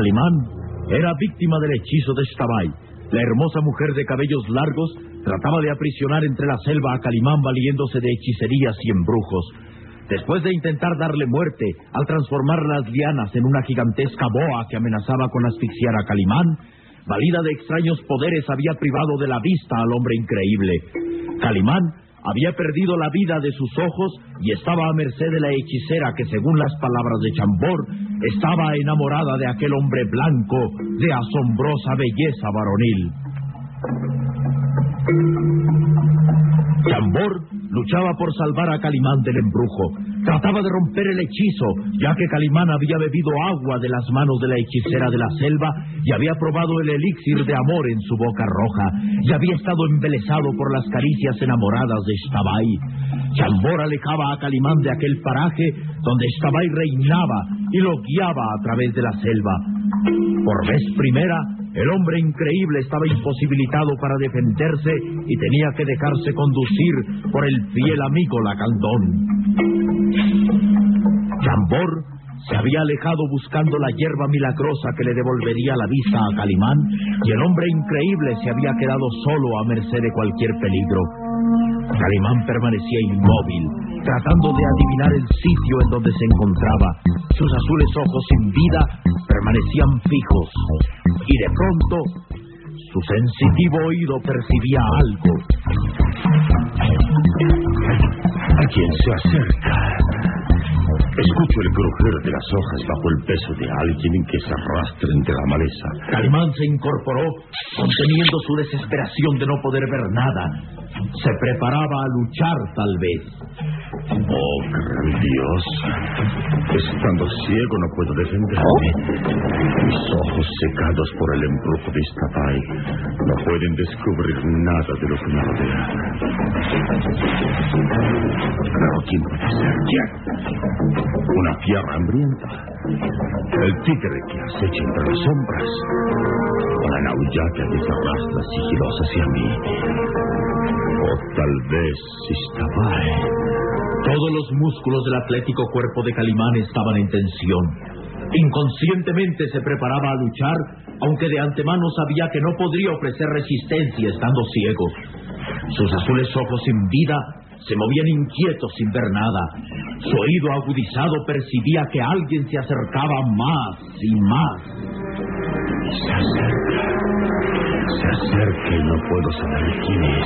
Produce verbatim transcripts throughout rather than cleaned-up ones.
Calimán era víctima del hechizo de Xtabay. La hermosa mujer de cabellos largos trataba de aprisionar entre la selva a Calimán valiéndose de hechicerías y embrujos. Después de intentar darle muerte al transformar las lianas en una gigantesca boa que amenazaba con asfixiar a Calimán, valida de extraños poderes había privado de la vista al hombre increíble. Calimán había perdido la vida de sus ojos y estaba a merced de la hechicera que, según las palabras de Chambord, estaba enamorada de aquel hombre blanco de asombrosa belleza varonil. Chambord luchaba por salvar a Calimán del embrujo. Trataba de romper el hechizo, ya que Calimán había bebido agua de las manos de la hechicera de la selva y había probado el elixir de amor en su boca roja, y había estado embelesado por las caricias enamoradas de Xtabay. Chambord alejaba a Calimán de aquel paraje donde Xtabay reinaba y lo guiaba a través de la selva. Por vez primera, el hombre increíble estaba imposibilitado para defenderse y tenía que dejarse conducir por el fiel amigo Lacandón. Chambord se había alejado buscando la hierba milagrosa que le devolvería la vista a Calimán, y el hombre increíble se había quedado solo a merced de cualquier peligro. Calimán permanecía inmóvil, tratando de adivinar el sitio en donde se encontraba. Sus azules ojos sin vida permanecían fijos, y de pronto su sensitivo oído percibía algo. ¿Quién se acerca? Escucho el crujir de las hojas bajo el peso de alguien que se arrastra entre la maleza. Calimán se incorporó, conteniendo su desesperación de no poder ver nada. Se preparaba a luchar, tal vez. Oh, gran Dios. Estando ciego no puedo defenderme. Mis ojos secados por el embrujo de Xtabay no pueden descubrir nada de lo que me rodea. Pero ¿quién puede ser? ¿Quién? Una fiera hambrienta. El tigre que acecha entre las sombras. Una naullata que se arrastra sigilosa hacia mí. O tal vez Xtabay. Todos los músculos del atlético cuerpo de Calimán estaban en tensión. Inconscientemente se preparaba a luchar, aunque de antemano sabía que no podría ofrecer resistencia estando ciego. Sus azules ojos sin vida se movían inquietos sin ver nada. Su oído agudizado percibía que alguien se acercaba más y más. Se acerca. Se acerca y no puedo saber quién es.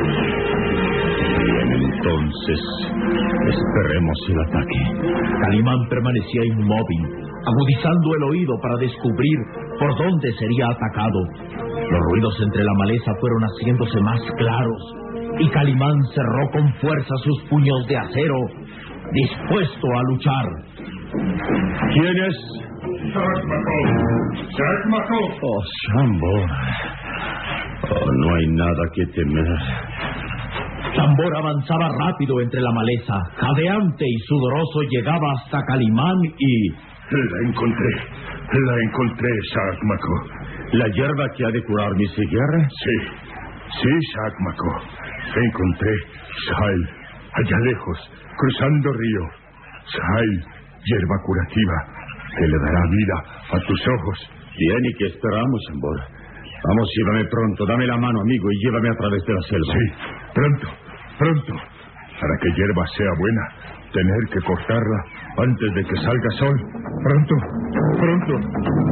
Bien, entonces, esperemos el ataque. Calimán permanecía inmóvil, agudizando el oído para descubrir por dónde sería atacado. Los ruidos entre la maleza fueron haciéndose más claros, y Calimán cerró con fuerza sus puños de acero, dispuesto a luchar. ¿Quién es? Sac-Macaulf. Sac-Macaulf. Oh, Chambord. Oh, no hay nada que temer. Chambord avanzaba rápido entre la maleza. Jadeante y sudoroso llegaba hasta Calimán y... La encontré. La encontré, Sac-Macaulf. ¿La hierba que ha de curar mi ceguera? Sí. Sí, Sac-Macaulf. Encontré Sahel, allá lejos, cruzando río. Sahel, hierba curativa, que le dará vida a tus ojos. Bien, ¿y qué esperamos, Chambord? Vamos, llévame pronto, dame la mano, amigo, y llévame a través de la selva. Sí, pronto, pronto. Para que hierba sea buena, tener que cortarla antes de que salga sol. Pronto, pronto.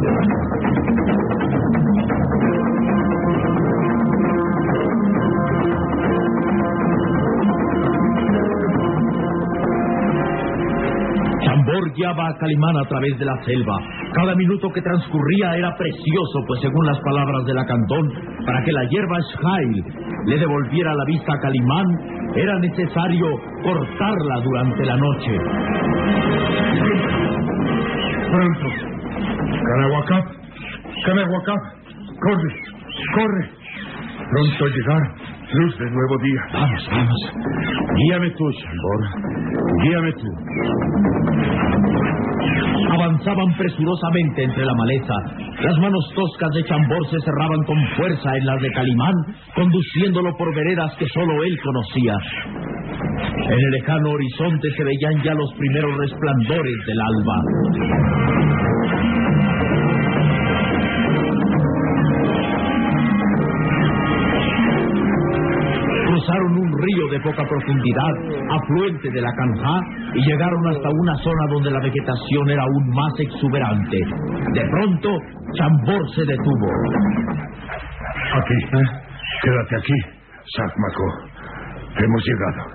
Chambord guiaba a Calimán a través de la selva. Cada minuto que transcurría era precioso, pues según las palabras de Lacandón, para que la hierba Sjail le devolviera la vista a Calimán, era necesario cortarla durante la noche. Pronto. Canahuacap, Canahuacap, corre, corre. Pronto llegar, luz de nuevo día. Vamos, vamos. Guíame tú, Chambord. Guíame tú. Avanzaban presurosamente entre la maleza. Las manos toscas de Chambord se cerraban con fuerza en las de Calimán, conduciéndolo por veredas que solo él conocía. En el lejano horizonte se veían ya los primeros resplandores del alba. Cruzaron un río de poca profundidad, afluente de la Canjá, y llegaron hasta una zona donde la vegetación era aún más exuberante. De pronto, Chambord se detuvo. Aquí, ¿eh? Quédate aquí, Sac-Macó. Hemos llegado.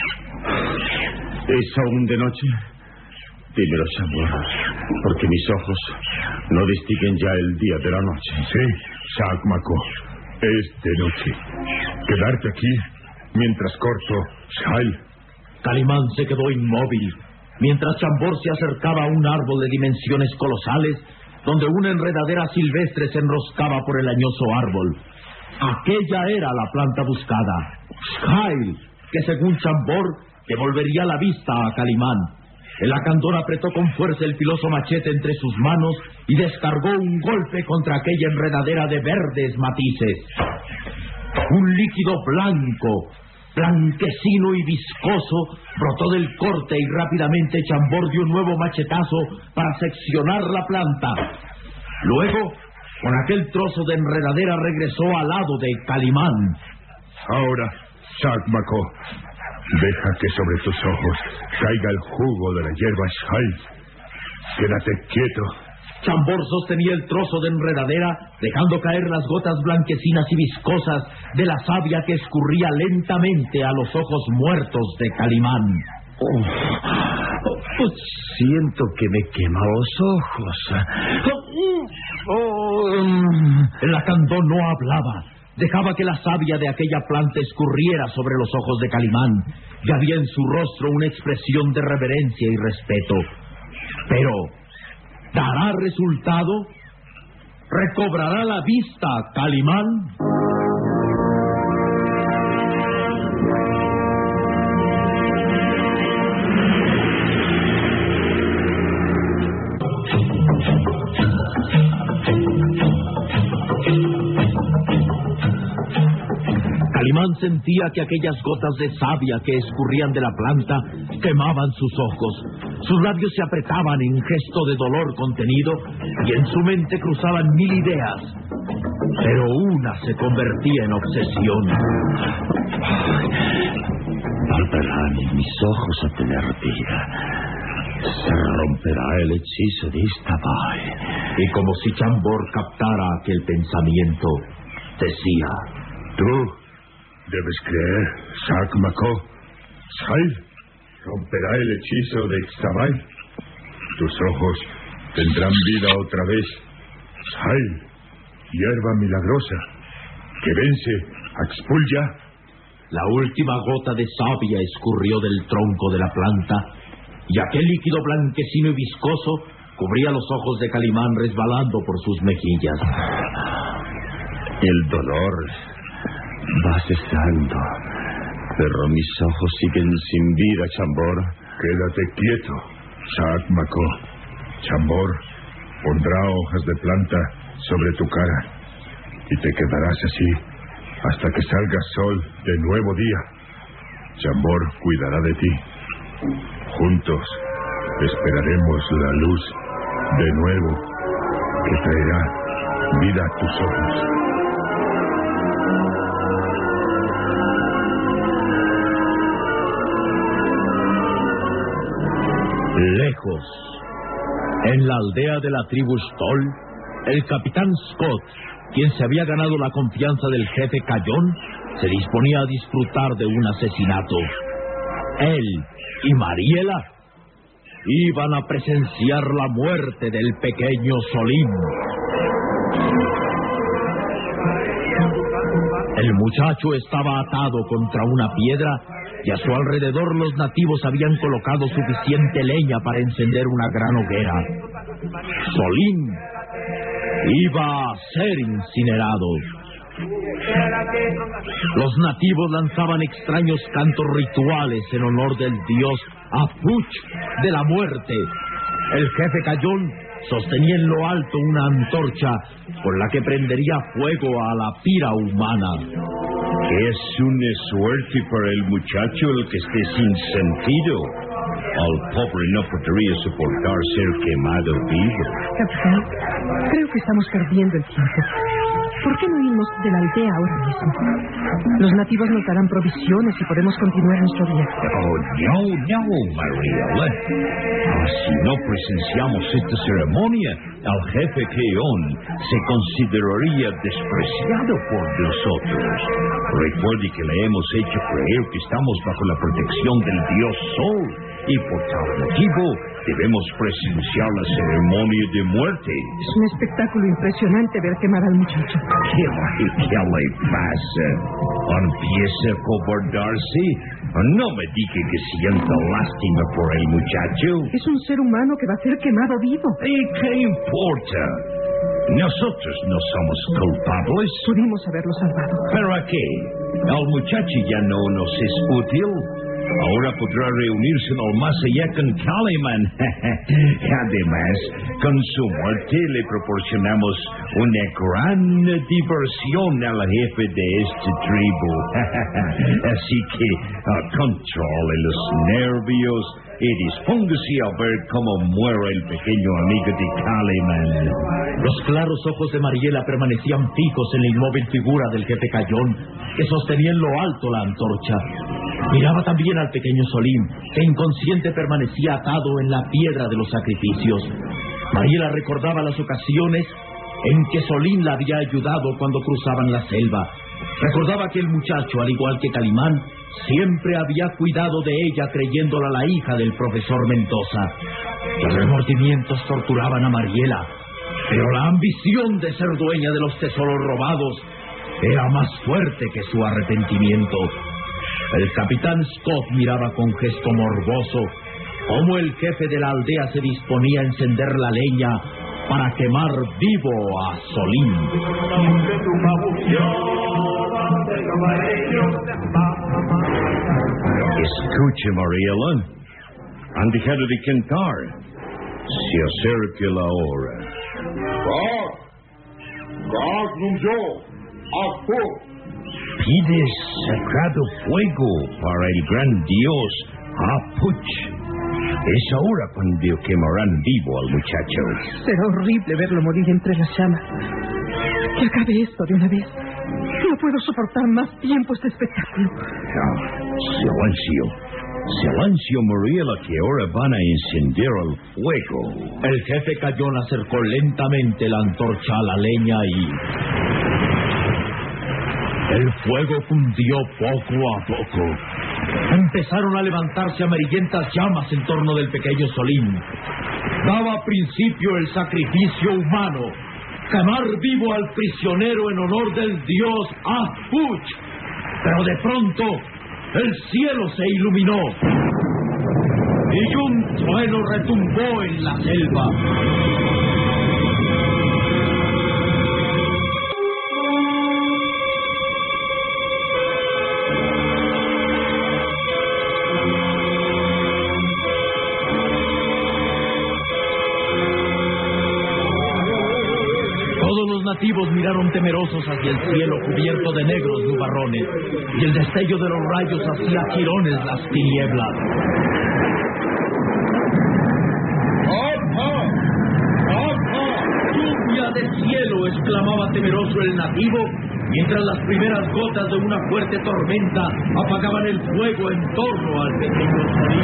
¿Es aún de noche? Dímelo, Chambord, porque mis ojos no distinguen ya el día de la noche. Sí, Sac-Macó, es de noche. Quedarte aquí mientras corto Shai. Calimán se quedó inmóvil, mientras Chambord se acercaba a un árbol de dimensiones colosales, donde una enredadera silvestre se enroscaba por el añoso árbol. Aquella era la planta buscada, Shai, que según Chambord devolvería la vista a Calimán. El Acandor apretó con fuerza el filoso machete entre sus manos y descargó un golpe contra aquella enredadera de verdes matices. Un líquido blanco, blanquecino y viscoso, brotó del corte y rápidamente Chambord dio un nuevo machetazo para seccionar la planta. Luego, con aquel trozo de enredadera regresó al lado de Calimán. Ahora, Sac-Macó, deja que sobre tus ojos caiga el jugo de la hierba Shai. Quédate quieto. Chambord sostenía el trozo de enredadera, dejando caer las gotas blanquecinas y viscosas de la savia que escurría lentamente a los ojos muertos de Calimán. Oh, oh, siento que me quema los ojos. Oh, oh. El Acandón no hablaba. Dejaba que la savia de aquella planta escurriera sobre los ojos de Calimán, y había en su rostro una expresión de reverencia y respeto. Pero, ¿dará resultado? ¿Recobrará la vista Calimán? Calimán sentía que aquellas gotas de savia que escurrían de la planta quemaban sus ojos. Sus labios se apretaban en gesto de dolor contenido y en su mente cruzaban mil ideas. Pero una se convertía en obsesión. Volverán mis ojos a tener vida. Se romperá el hechizo de Istabai. Y como si Chambord captara aquel pensamiento, decía: Tú debes creer, Sac-Macó. Shai romperá el hechizo de Ixtabay. Tus ojos tendrán vida otra vez. Shai, hierba milagrosa, que vence a Expulya. La última gota de savia escurrió del tronco de la planta, y aquel líquido blanquecino y viscoso cubría los ojos de Calimán resbalando por sus mejillas. El dolor va cesando, pero mis ojos siguen sin vida, Chambord. Quédate quieto, Sac-Macó. Chambord pondrá hojas de planta sobre tu cara y te quedarás así hasta que salga sol de nuevo día. Chambord cuidará de ti. Juntos esperaremos la luz de nuevo que traerá vida a tus ojos. Lejos, en la aldea de la tribu Stoll, el capitán Scott, quien se había ganado la confianza del jefe Cayón, se disponía a disfrutar de un asesinato. Él y Mariela iban a presenciar la muerte del pequeño Solín. El muchacho estaba atado contra una piedra y a su alrededor los nativos habían colocado suficiente leña para encender una gran hoguera. Solín iba a ser incinerado. Los nativos lanzaban extraños cantos rituales en honor del dios Apuch de la muerte. El jefe Cayón sostenía en lo alto una antorcha con la que prendería fuego a la pira humana. Es una suerte para el muchacho el que esté sin sentido. Al pobre no podría soportar ser quemado vivo. Capitán, creo que estamos perdiendo el tiempo. ¿Por qué no irnos de la aldea ahora mismo? Los nativos nos darán provisiones y podemos continuar nuestro viaje. Oh, no, no, Mariela. Ah, si no presenciamos esta ceremonia, el jefe Keon se consideraría despreciado por nosotros. Recuerde que le hemos hecho creer que estamos bajo la protección del dios Sol y por tal motivo debemos presenciar la ceremonia de muerte. Es un espectáculo impresionante ver quemar al muchacho. ¿Qué, qué le pasa? ¿Empieza a cobardarse? No me diga que sienta lástima por el muchacho. Es un ser humano que va a ser quemado vivo. ¿Y qué importa? Nosotros no somos culpables. Pudimos haberlo salvado. ¿Pero a qué? El muchacho ya no nos es útil. Ahora podrá reunirse en el más allá con Caliman. Además, con su muerte le proporcionamos una gran diversión al jefe de esta tribu. Así que uh, controle los nervios y dispóngase a ver cómo muere el pequeño amigo de Caliman. Los claros ojos de Mariela permanecían fijos en la inmóvil figura del jefe Cayón, que sostenía en lo alto la antorcha. Miraba también al pequeño Solim, que inconsciente permanecía atado en la piedra de los sacrificios. Mariela recordaba las ocasiones en que Solim la había ayudado cuando cruzaban la selva. Recordaba que el muchacho, al igual que Calimán, siempre había cuidado de ella creyéndola la hija del profesor Mendoza. Los remordimientos torturaban a Mariela, pero la ambición de ser dueña de los tesoros robados era más fuerte que su arrepentimiento. El capitán Scott miraba con gesto morboso cómo el jefe de la aldea se disponía a encender la leña para quemar vivo a Solim. Escuche, Mariela. Han dejado de cantar. Se acerca la hora. ¡Gag! ¡Gag, no yo! ¡Afu! Pide sagrado fuego para el gran dios Apuch. Es ahora cuando quemarán vivo al muchacho. Será horrible verlo morir entre las llamas. Que acabe esto de una vez. No puedo soportar más tiempo este espectáculo. Ah, silencio. Silencio, Mariela, que ahora van a encender el fuego. El jefe Cayón acercó lentamente la antorcha a la leña y... el fuego fundió poco a poco. Empezaron a levantarse amarillentas llamas en torno del pequeño Solim. Daba principio el sacrificio humano. Quemar vivo al prisionero en honor del dios Apuch. Pero de pronto, el cielo se iluminó. Y un trueno retumbó en la selva. Los nativos miraron temerosos hacia el cielo cubierto de negros nubarrones, y el destello de los rayos hacía jirones las tinieblas. ¡Opa! ¡Opa! ¡Lluvia de cielo! Exclamaba temeroso el nativo, mientras las primeras gotas de una fuerte tormenta apagaban el fuego en torno al pequeño Solim.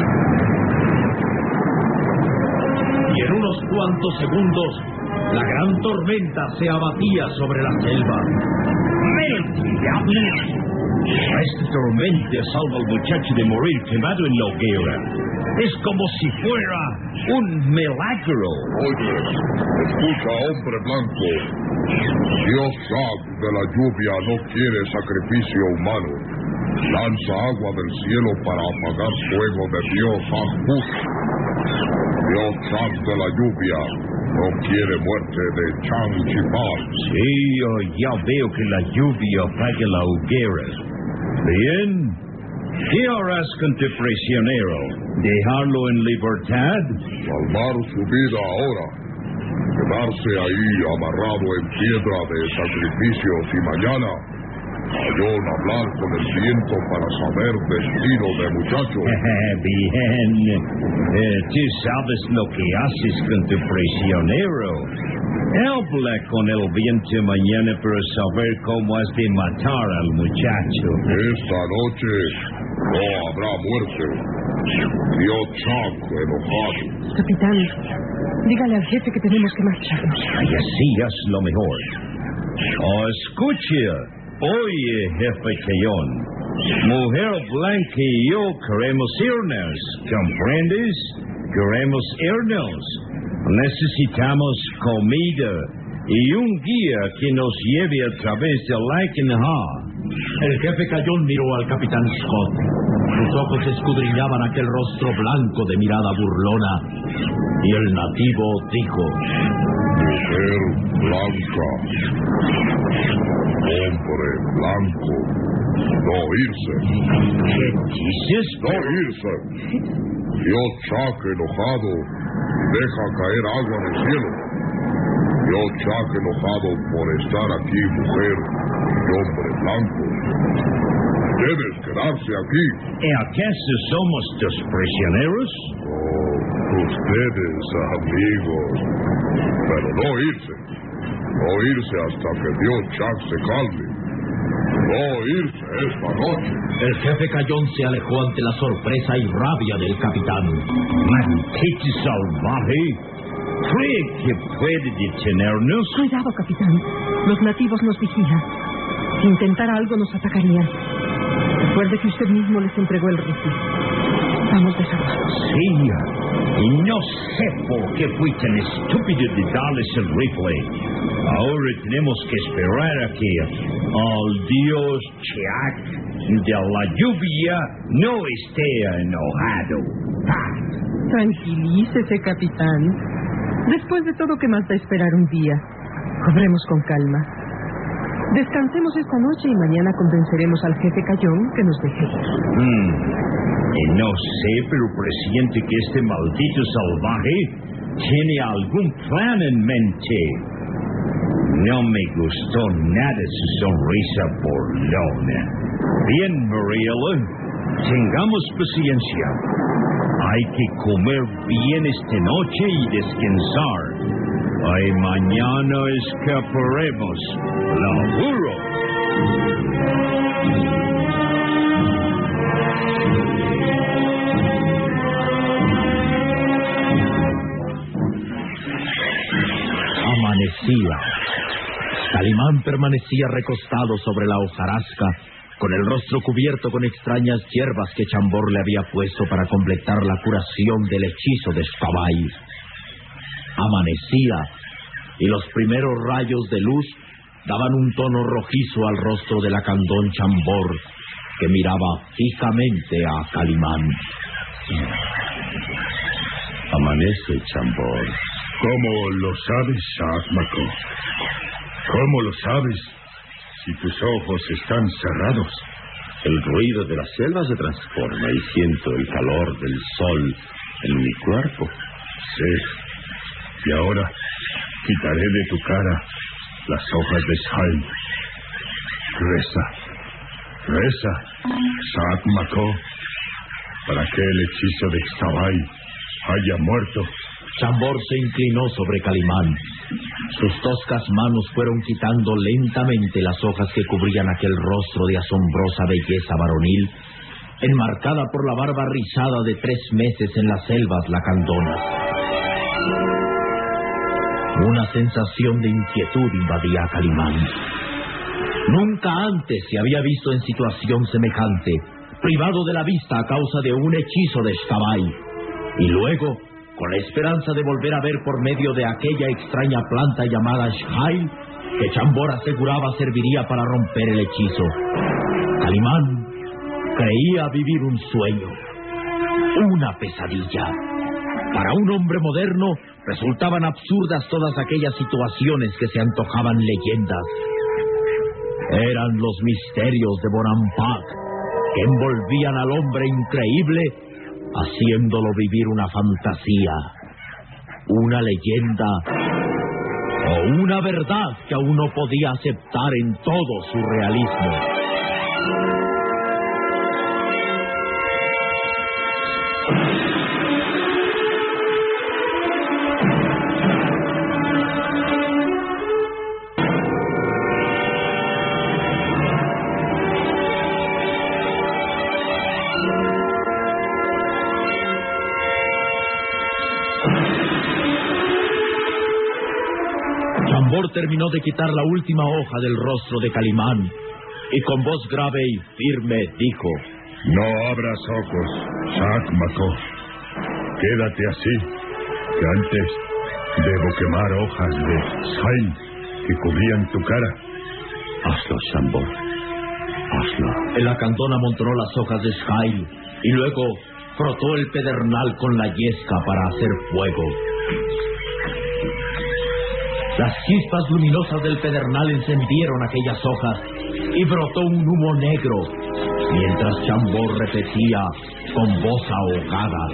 Y en unos cuantos segundos, la gran tormenta se abatía sobre la selva. ¡Mentira! Esta tormenta salva al muchacho de morir quemado en la hoguera. Es como si fuera un milagro. Oye, escucha, hombre blanco. Dios Shag de la lluvia no quiere sacrificio humano. Lanza agua del cielo para apagar fuego de Dios Apuch. Dios Shag de la lluvia no quiere muerte de Chang Chipal. Sí, oh, ya veo que la lluvia apaga la hoguera. Bien. ¿Qué harás con tu prisionero? ¿Dejarlo en libertad? Salvar su vida ahora. Quedarse ahí amarrado en piedra de sacrificios y mañana Cayón hablar con el viento para saber destino de muchacho. Bien. Eh, tú sabes lo que haces con tu prisionero. Habla con el viento mañana para saber cómo has de matar al muchacho. Esta noche no habrá muerte. Tío Chaco enojado. Capitán, dígale al jefe que tenemos que marcharnos. Y así es lo mejor. Oh, escucha, oye, jefe Cayón. Mujer Blanca y yo queremos irnos, ¿comprendes? Queremos irnos. Necesitamos comida y un guía que nos lleve a través del Lakenha. El jefe Cayón miró al capitán Scott. Sus ojos escudriñaban aquel rostro blanco de mirada burlona. Y el nativo dijo: Mujer blanca, hombre blanco, no irse. ¿Qué dices? No irse. Yo Chaco enojado deja caer agua del cielo. Yo Chaco enojado por estar aquí, mujer y hombre blanco. Debes quedarse aquí. ¿Y acaso somos tus prisioneros? Oh, ustedes, amigos. Pero no irse. No irse hasta que Dios Chac se calme. No irse esta noche. El jefe Cayón se alejó ante la sorpresa y rabia del capitán. ¡Maldito salvaje! ¿Cree que puede detenernos? Cuidado, capitán. Los nativos nos vigilan. Si intentara algo, nos atacarían. Recuerde que usted mismo les entregó el rifle. Estamos desarmados. Sí, y no sé por qué fui tan estúpido de darles el rifle. Ahora tenemos que esperar a que el dios Chac de la lluvia no esté enojado. Ah. Tranquilícese, capitán. Después de todo, ¿qué más da esperar un día? Cobremos con calma. Descansemos esta noche y mañana convenceremos al jefe Cayón que nos deje ir. Hmm. Y no sé, pero presiento que este maldito salvaje tiene algún plan en mente. No me gustó nada su sonrisa burlona. Bien, Mariela, tengamos paciencia. Hay que comer bien esta noche y descansar. Ay, mañana escaparemos. Lo juro. Amanecía. Calimán permanecía recostado sobre la hojarasca, con el rostro cubierto con extrañas hierbas que Chambord le había puesto para completar la curación del hechizo de Xtabay. Amanecía, y los primeros rayos de luz daban un tono rojizo al rostro de la Candón Chambord, que miraba fijamente a Calimán. Amanece, Chambord. ¿Cómo lo sabes, Shakmako? ¿Cómo lo sabes si tus ojos están cerrados? El ruido de la selva se transforma y siento el calor del sol en mi cuerpo. Sí. Y ahora quitaré de tu cara las hojas de Shai. Reza, reza, Shakmako, para que el hechizo de Xtabay haya muerto. Chambord se inclinó sobre Calimán. Sus toscas manos fueron quitando lentamente las hojas que cubrían aquel rostro de asombrosa belleza varonil, enmarcada por la barba rizada de tres meses en las selvas lacandonas. Una sensación de inquietud invadía a Calimán. Nunca antes se había visto en situación semejante, privado de la vista a causa de un hechizo de Xtabay, y luego, con la esperanza de volver a ver por medio de aquella extraña planta llamada Shai, que Chambord aseguraba serviría para romper el hechizo. Calimán creía vivir un sueño, una pesadilla. Para un hombre moderno resultaban absurdas todas aquellas situaciones que se antojaban leyendas. Eran los misterios de Bonampak que envolvían al hombre increíble, haciéndolo vivir una fantasía, una leyenda o una verdad que aún no podía aceptar en todo su realismo. terminó de quitar la última hoja del rostro de Calimán y con voz grave y firme dijo: No abras ojos, Sac Maco. Quédate así, que antes debo quemar hojas de Sail que cubrían tu cara. Hazlo, Chambord. Hazlo. El Acandón amontonó las hojas de Sail y luego frotó el pedernal con la yesca para hacer fuego. Las chispas luminosas del pedernal encendieron aquellas hojas y brotó un humo negro, mientras Chambord repetía con voz ahogada: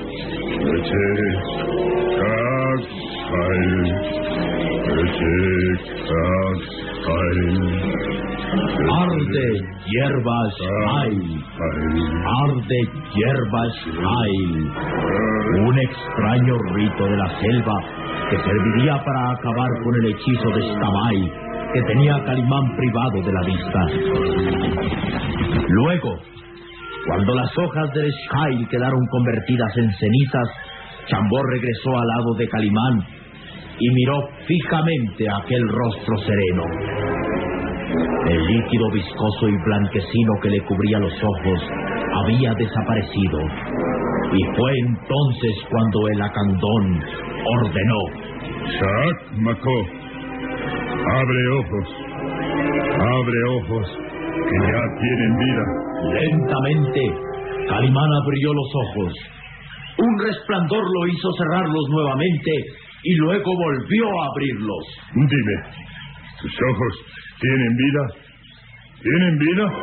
Arde hierba Sail, arde hierba Sail. Un extraño rito de la selva que serviría para acabar con el hechizo de Stabay que tenía a Calimán privado de la vista. Luego, cuando las hojas del Sail quedaron convertidas en cenizas, Chambord regresó al lado de Calimán y miró fijamente aquel rostro sereno. El líquido viscoso y blanquecino que le cubría los ojos había desaparecido. Y fue entonces cuando el Acandón ordenó: Sac Maco, abre ojos, abre ojos, que ya tienen vida. Lentamente, Calimán abrió los ojos. Un resplandor lo hizo cerrarlos nuevamente y luego volvió a abrirlos. Dime, ¿tus ojos tienen vida? ¿Tienen vida?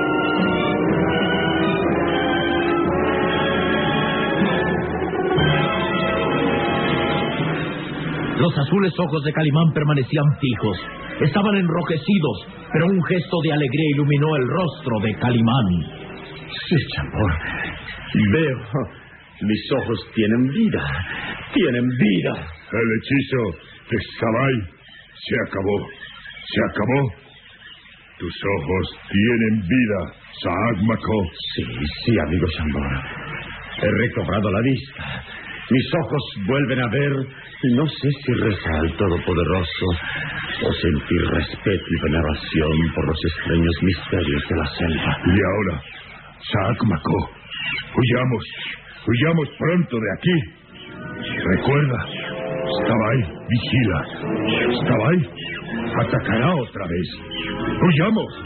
Los azules ojos de Calimán permanecían fijos. Estaban enrojecidos, pero un gesto de alegría iluminó el rostro de Calimán. Sí, Chambord. Veo. Mis ojos tienen vida. Tienen vida. El hechizo de Stabay se acabó. Se acabó. Tus ojos tienen vida, Sac Maco. Sí, sí, amigo Chambord. He recobrado la vista. Mis ojos vuelven a ver y no sé si rezar al Todopoderoso o sentir respeto y veneración por los extraños misterios de la selva. Y ahora, Sac Maco, huyamos, huyamos pronto de aquí. Recuerda, Stabay vigila. Stabay atacará otra vez. ¡Huyamos!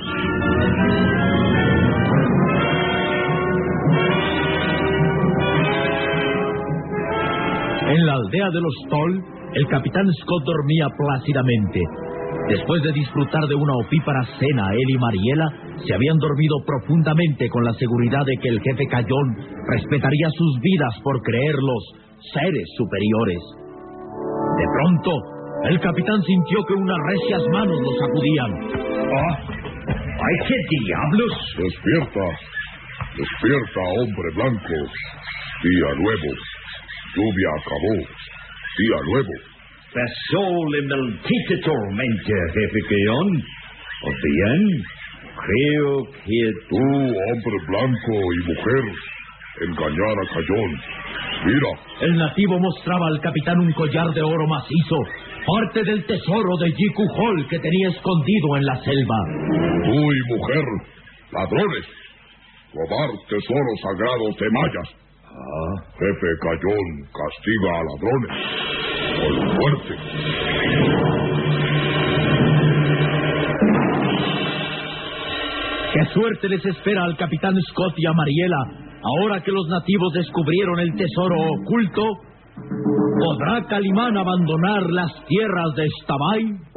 En la aldea de los Toll, el capitán Scott dormía plácidamente. Después de disfrutar de una opípara cena, él y Mariela se habían dormido profundamente con la seguridad de que el jefe Cayón respetaría sus vidas por creerlos seres superiores. De pronto, el capitán sintió que unas recias manos lo sacudían. ¡Ah! ¡Ay, qué diablos! Despierta, despierta, hombre blanco. Día nuevo. Lluvia acabó. Día nuevo. Pasó el maldito tormenta, jefe Cayón. ¿O bien? Creo que tú, hombre blanco y mujer, engañar a Cayón. Mira. El nativo mostraba al capitán un collar de oro macizo, parte del tesoro de Yikuhol que tenía escondido en la selva. Tú y mujer, ladrones, robar tesoros sagrados de mayas. Ah. Jefe Cayón castiga a ladrones con muerte. ¿Qué suerte les espera al capitán Scott y a Mariela ahora que los nativos descubrieron el tesoro oculto? ¿Podrá Calimán abandonar las tierras de Stabay?